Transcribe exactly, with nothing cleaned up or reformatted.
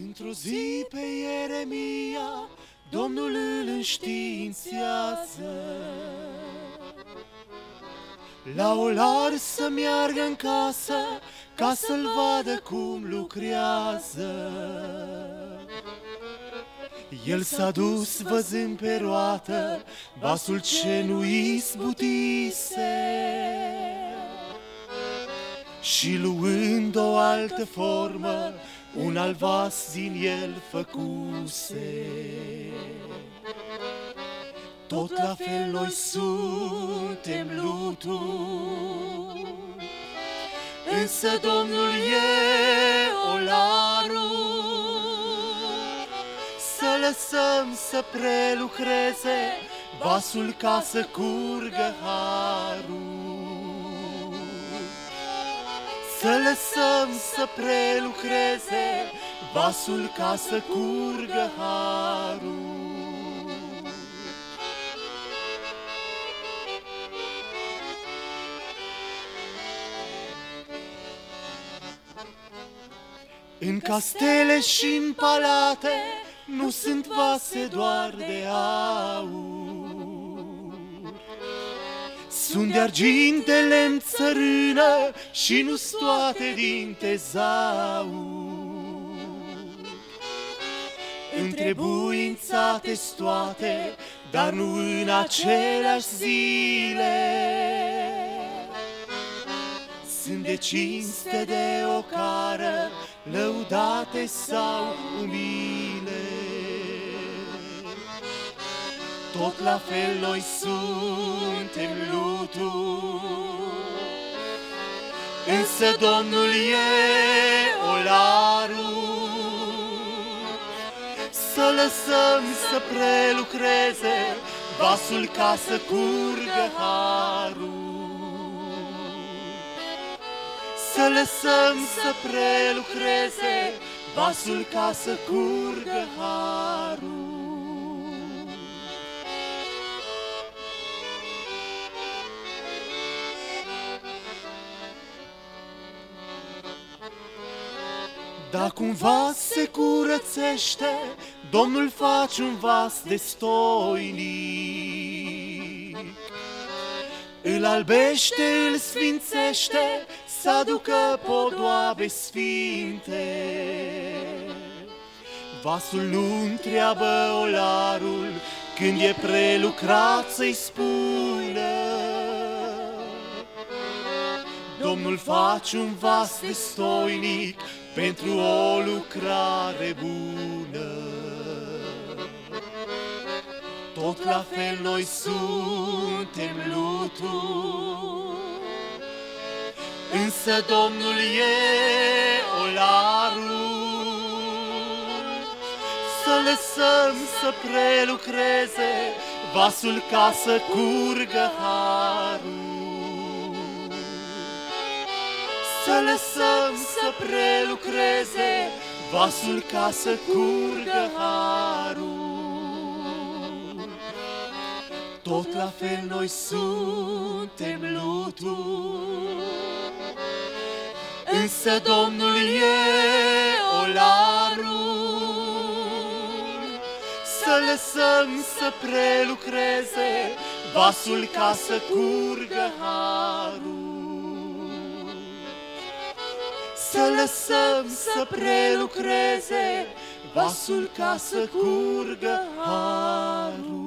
Într-o zi pe Ieremia Domnul îl înștiințează, la olar să meargă în casă, ca să-l vadă cum lucrează. El s-a dus văzând pe roată vasul ce nu izbutise, și luând o altă formă, un alt vas din el făcuse. Tot la fel noi suntem lutul, însă Domnul e olarul. Să lăsăm să prelucreze vasul ca să curgă harul. Să lăsăm să prelucreze vasul ca să curgă harul. În castele și în palate nu sunt vase doar de aur, sunt de argint, de lemn, țărână și nu-s toate din tezaur. Întrebuințate-s toate, dar nu în aceleași zile. Sunt de cinste, de ocară, lăudate sau umile. Tot la fel noi suntem lutul, însă Domnul e olarul. Să lăsăm să prelucreze vasul ca să curgă harul. Să lăsăm să prelucreze vasul ca să curgă harul. Dacă un vas se curățește, Domnul face un vas destoinic. Îl albește, îl sfințește, să aducă podoabe sfinte. Vasul nu întreabă olarul când e prelucrat să-i spună. Domnul face un vas destoinic pentru o lucrare bună. Tot la fel noi suntem lutul, însă Domnul e olarul. Să lăsăm să prelucreze vasul ca să curgă harul. Să lăsăm să prelucreze vasul ca să curgă harul. Tot la fel noi suntem lutul, însă Domnul e olarul. Să lăsăm să prelucreze vasul ca să curgă harul. Să lăsăm să prelucreze vasul ca să curgă harul.